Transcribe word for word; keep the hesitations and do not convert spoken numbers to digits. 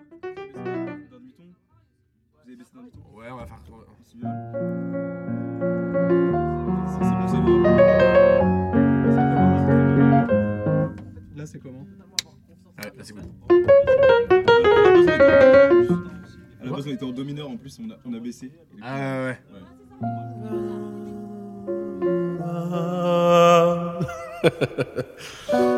Vous avez baissé d'un demi-ton. Ouais, on va faire. Si bien. C'est c'est bon, c'est bon. Là, c'est comment? Ouais, là c'est bon. À la base, on était en do mineur, en plus, on a, on a baissé. Ah ouais, ouais. Ouais.